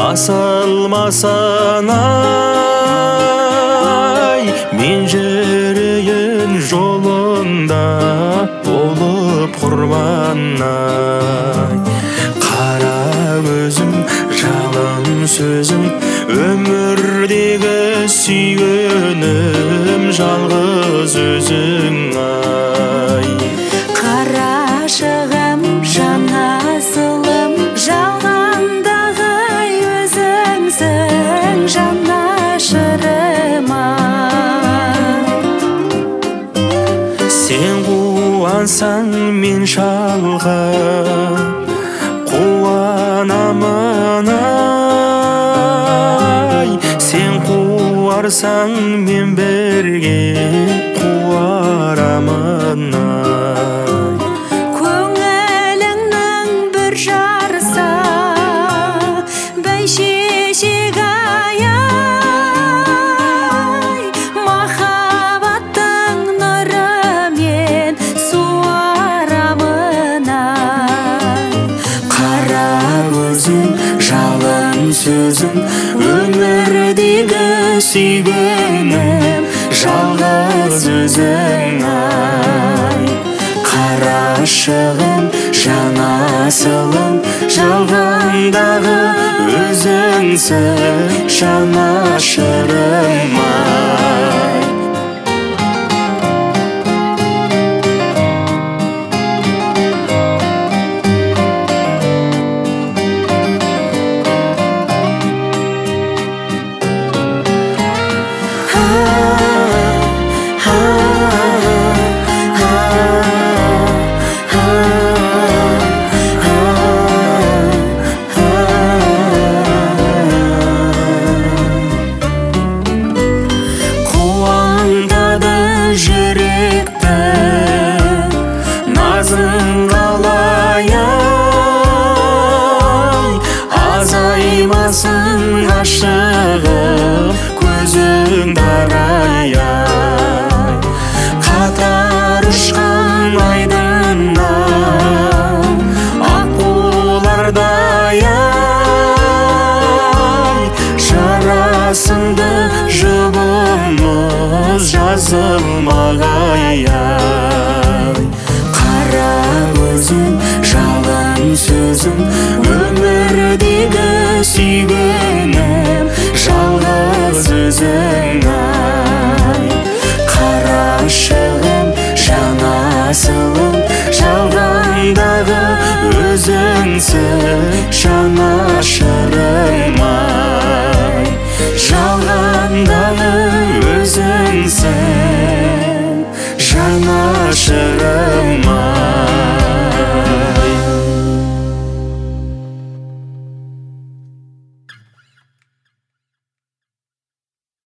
басылмасын ай, мен жүрейін жолында болып құрбан ай. Қара көзім, жалын сөзім, өмірдегі сүйгенім жалғыз өзің ай. Қарашығым, жанасылым, жалғандағы өзіңсің жанашырым ай. Сен қуансаң мен шалқып қуанамын ай. Сен қуарсаң мен бірге қуарамын ай. Көңіліңнің бір жарса бәйшешек ай, махаббаттың нұрымен суарамын ай. Қара көзің, жалын сөзің, өмірдегі сүйгенім жалғыз өзің ай. Қарашығым, жанасылым, жалғандағы өзіңсің жанашырым ай. Азаймасын ғашығым, көзің дарай ай. Қатар ұшқан айдыннан аққулардай ай. Жарасымды жұбымыз жазылмағай ай. Қара көзің, жалын сөзің, өмірдегі сүйгенім жалғыз өзің ай. Қарашығым, жанасылым, жалғандағы өзіңсің жанашырым.